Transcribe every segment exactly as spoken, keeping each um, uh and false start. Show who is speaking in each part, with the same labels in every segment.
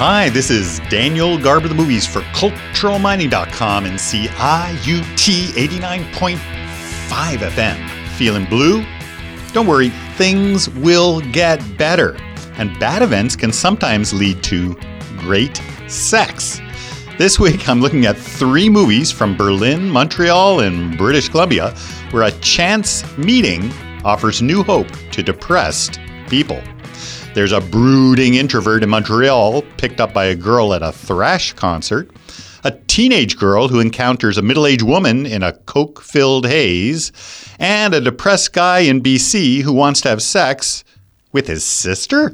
Speaker 1: Hi, this is Daniel Garber the Movies for Cultural Mining dot com and C I U T eighty-nine point five F M. Feeling blue? Don't worry, things will get better. And bad events can sometimes lead to great sex. This week, I'm looking at three movies from Berlin, Montreal, and British Columbia where a chance meeting offers new hope to depressed people. There's a brooding introvert in Montreal picked up by a girl at a thrash concert, a teenage girl who encounters a middle-aged woman in a coke-filled haze, and a depressed guy in B C who wants to have sex with his sister?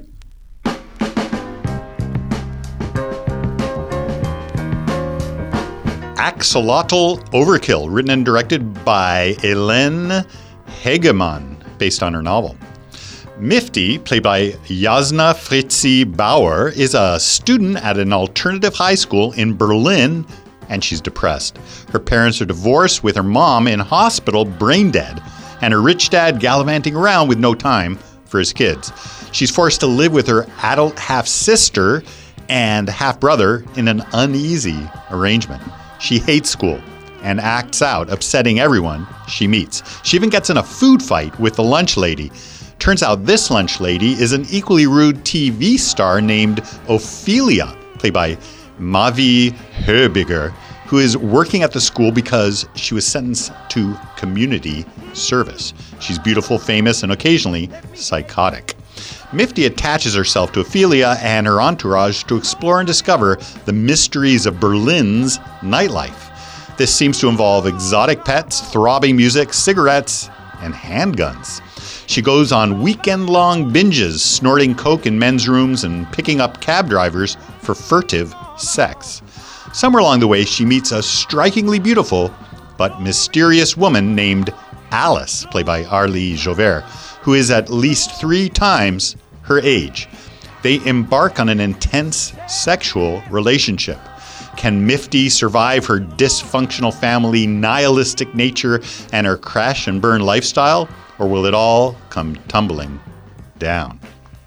Speaker 1: Axolotl Overkill, written and directed by Hélène Hegemann, based on her novel. Mifty, played by Jasna Fritzi Bauer, is a student at an alternative high school in Berlin, and she's depressed. Her parents are divorced, with her mom in hospital, brain dead, and her rich dad gallivanting around with no time for his kids. She's forced to live with her adult half-sister and half-brother in an uneasy arrangement. She hates school and acts out, upsetting everyone she meets. She even gets in a food fight with the lunch lady. Turns out this lunch lady is an equally rude T V star named Ophelia, played by Mavi Herbiger, who is working at the school because she was sentenced to community service. She's beautiful, famous, and occasionally psychotic. Mifty attaches herself to Ophelia and her entourage to explore and discover the mysteries of Berlin's nightlife. This seems to involve exotic pets, throbbing music, cigarettes, and handguns. She goes on weekend-long binges, snorting coke in men's rooms and picking up cab drivers for furtive sex. Somewhere along the way, she meets a strikingly beautiful but mysterious woman named Alice, played by Arlie Joubert, who is at least three times her age. They embark on an intense sexual relationship. Can Mifty survive her dysfunctional family, nihilistic nature, and her crash and burn lifestyle? Or will it all come tumbling down?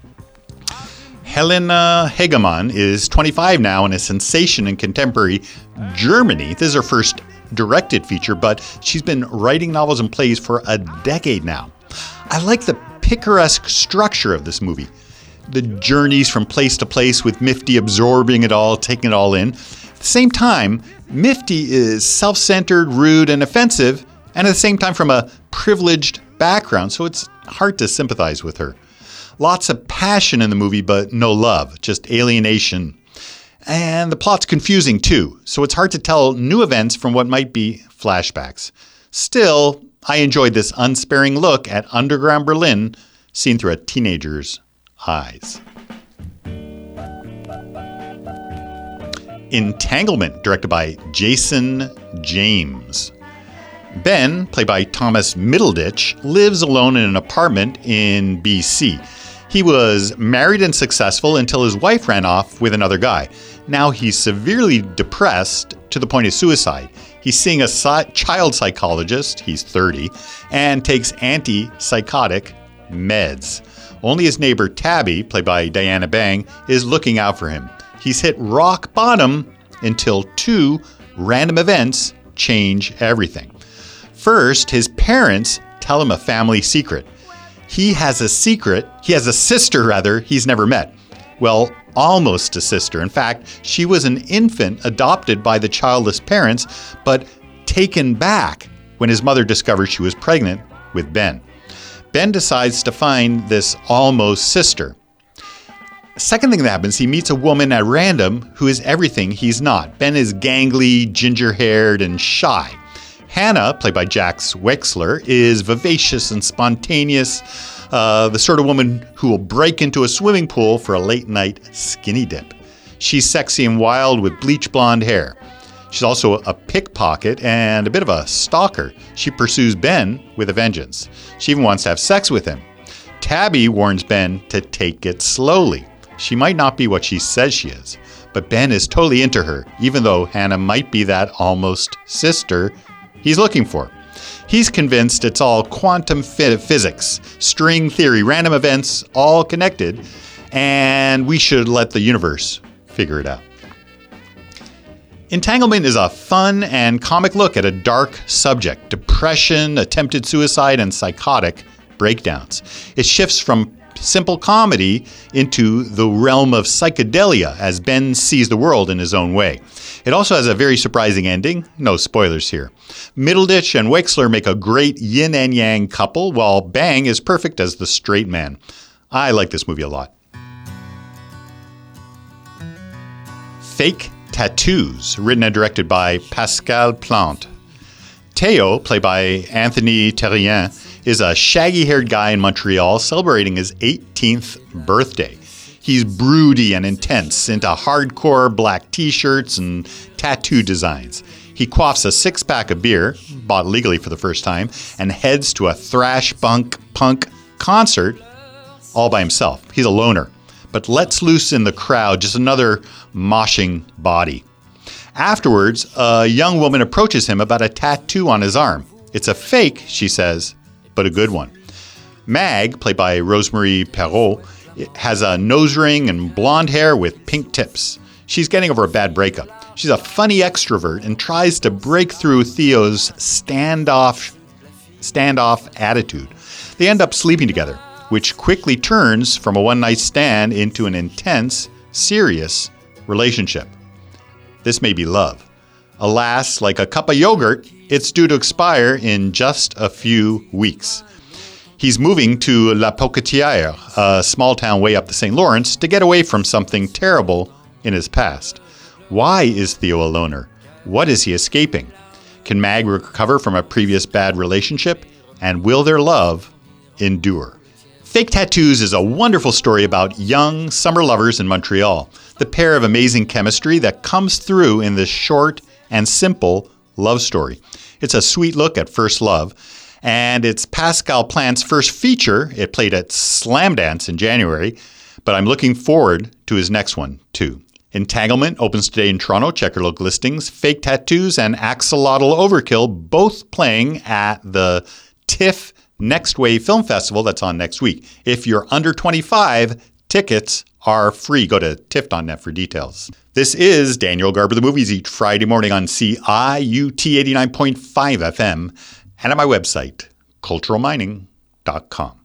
Speaker 1: Hélène Hegemann is twenty-five now and a sensation in contemporary Germany. This is her first directed feature, but she's been writing novels and plays for a decade now. I like the picaresque structure of this movie. The journeys from place to place with Mifty absorbing it all, taking it all in. At the same time, Mifty is self-centered, rude, and offensive, and at the same time from a privileged background, so it's hard to sympathize with her. Lots of passion in the movie, but no love, just alienation. And the plot's confusing too, so it's hard to tell new events from what might be flashbacks. Still, I enjoyed this unsparing look at underground Berlin seen through a teenager's eyes. Entanglement, directed by Jason James. Ben, played by Thomas Middleditch, lives alone in an apartment in B C. He was married and successful until his wife ran off with another guy. Now he's severely depressed to the point of suicide. He's seeing a child psychologist, he's thirty, and takes antipsychotic meds. Only his neighbor Tabby, played by Diana Bang, is looking out for him. He's hit rock bottom until two random events change everything. First, his parents tell him a family secret. He has a secret, he has a sister rather, he's never met. Well, almost a sister. In fact, she was an infant adopted by the childless parents, but taken back when his mother discovers she was pregnant with Ben. Ben decides to find this almost sister. Second thing that happens, he meets a woman at random who is everything he's not. Ben is gangly, ginger-haired, and shy. Hannah, played by Jax Wexler, is vivacious and spontaneous, uh, the sort of woman who will break into a swimming pool for a late-night skinny dip. She's sexy and wild with bleach blonde hair. She's also a pickpocket and a bit of a stalker. She pursues Ben with a vengeance. She even wants to have sex with him. Tabby warns Ben to take it slowly. She might not be what she says she is, but Ben is totally into her, even though Hannah might be that almost sister he's looking for. He's convinced it's all quantum physics, string theory, random events, all connected, and we should let the universe figure it out. Entanglement is a fun and comic look at a dark subject, depression, attempted suicide, and psychotic breakdowns. It shifts from simple comedy into the realm of psychedelia as Ben sees the world in his own way. It also has a very surprising ending. No spoilers here. Middleditch and Wexler make a great yin and yang couple, while Bang is perfect as the straight man. I like this movie a lot. Fake Tattoos, written and directed by Pascal Plante. Theo, played by Anthony Terrien, is a shaggy-haired guy in Montreal celebrating his eighteenth birthday. He's broody and intense, into hardcore black t-shirts and tattoo designs. He quaffs a six-pack of beer, bought legally for the first time, and heads to a thrash punk punk concert all by himself. He's a loner, but lets loose in the crowd just another moshing body. Afterwards, a young woman approaches him about a tattoo on his arm. It's a fake, she says, but a good one. Mag, played by Rosemary Perreault, has a nose ring and blonde hair with pink tips. She's getting over a bad breakup. She's a funny extrovert and tries to break through Theo's standoff, standoff attitude. They end up sleeping together, which quickly turns from a one-night stand into an intense, serious relationship. This may be love. Alas, like a cup of yogurt, it's due to expire in just a few weeks. He's moving to La Pocatière, a small town way up the Saint Lawrence, to get away from something terrible in his past. Why is Theo a loner? What is he escaping? Can Mag recover from a previous bad relationship? And will their love endure? Fake Tattoos is a wonderful story about young summer lovers in Montreal, the pair of amazing chemistry that comes through in this short and simple love story. It's a sweet look at first love, and it's Pascal Plante's first feature. It played at Slamdance in January, but I'm looking forward to his next one, too. Entanglement opens today in Toronto. Check your local listings. Fake Tattoos and Axolotl Overkill both playing at the TIFF Next Wave Film Festival that's on next week. If you're under twenty-five, tickets are free. Go to tiff dot net for details. This is Daniel Garber the Movies each Friday morning on C I U T eighty-nine point five F M and at my website, cultural mining dot com.